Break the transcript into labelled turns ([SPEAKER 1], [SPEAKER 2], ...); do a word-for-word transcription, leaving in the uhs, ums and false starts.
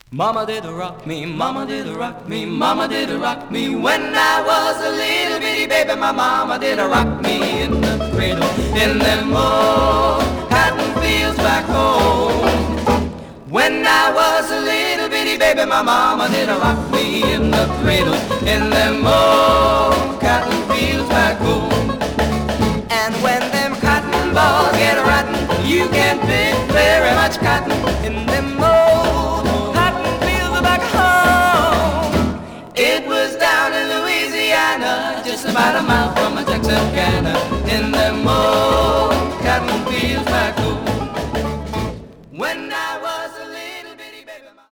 [SPEAKER 1] Mama did rock me, mama did rock me, mama did rock me. When I was a little bitty baby, my mama did rock me in the cradle, in them old cotton fields back home. When I was a little bitty baby, my mama did rock me in the cradle, in them old cotton fields back home. And when them cotton balls get rotten, you can't pick very much cotton in them old cotton fields back home. It was down in Louisiana, just about a mile from Texarkana, in them old cotton fields back home.